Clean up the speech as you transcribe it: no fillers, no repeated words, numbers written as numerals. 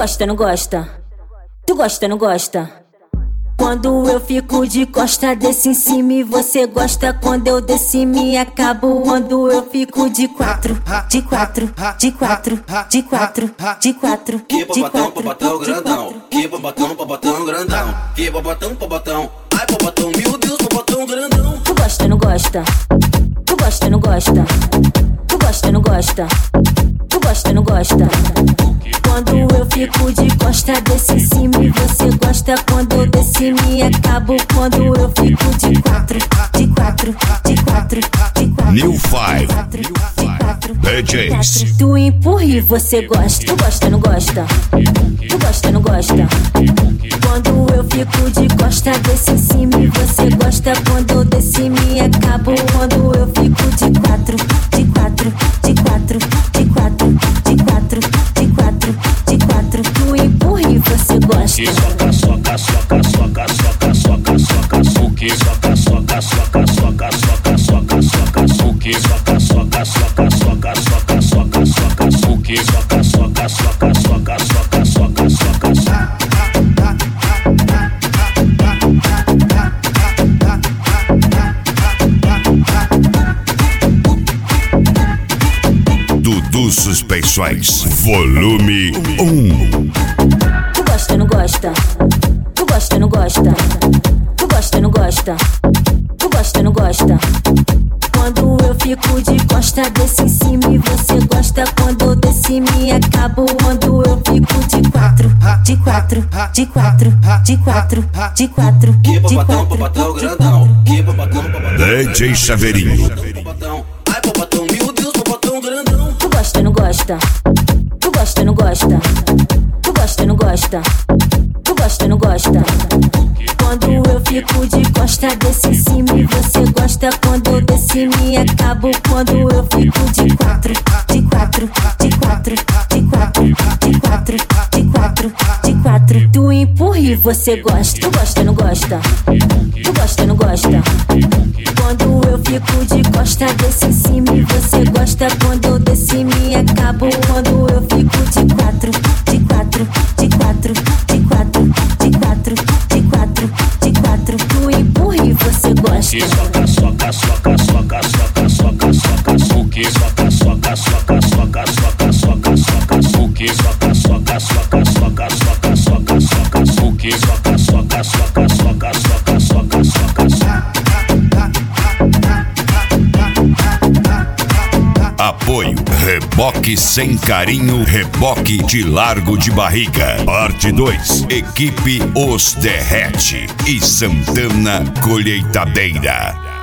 gosta, não gosta? Tu gosta, não gosta? Quando eu fico de costa, desço em cima e você gosta. Quando eu desço e me acabo. Quando eu fico de quatro, de quatro, de quatro, de quatro, de quatro. Que bobatão grandão. Que bobatão grandão. Que bobatão. Ai, bobatão, meu Deus, bobatão grandão. Tu gosta, não gosta? Tu gosta, não gosta? Tu gosta, não gosta? Tu gosta, não gosta? Quando eu fico de costa, desço em cima e você gosta. Quando eu desço e me acabo. Quando eu fico de quatro, de quatro, de quatro, de quatro. New Five DJs. Tu empurra e você gosta. Tu gosta, não gosta? Tu gosta, não gosta? Quando eu fico de costa, desço em cima e você gosta. Quando eu desço e me acabo. Quando eu fico de quatro, de quatro, de quatro, de quatro, de quatro, de quatro, de quatro. Tu empurra e você gosta. Soca, suque, soca, soca, suque, soca, suque, soca. Dudu Suspeições, volume 1. Tu gosta, não gosta? Tu gosta, não gosta? Tu gosta, não gosta? Tu gosta, não gosta? Quando eu fico de costa, desço em cima e você gosta. Quando eu desço e me acabo. Quando eu fico de quatro, de quatro, de quatro, de quatro, de quatro. Que bobatão grandão. Que bobatão. DJ Chaveirinho. Ai, bobatão, meu Deus, bobatão grandão. Tu gosta, não gosta? Tu gosta, não gosta? Tu gosta, não gosta? Tu gosta, não gosta? Quando eu fico de costa, desço em cima e você gosta. Quando eu desço e me acabo. Quando eu fico de quatro, de quatro, de quatro, de quatro, de quatro, de quatro, de quatro. Tu empurra e você gosta. Tu gosta, não gosta? Tu gosta, não gosta? Quando eu fico de costa, desço em cima e você gosta. Quando eu desço e me acabo. Quando eu fico de quatro, de quatro, de quatro, de quatro, de quatro, de quatro, de quatro. Tu empurra e você gosta. Soca, suque, soca, suque, soca. Apoio Reboque Sem Carinho, Reboque de Largo de Barriga. Parte 2, Equipe Os Derrete e Santana Colheitadeira.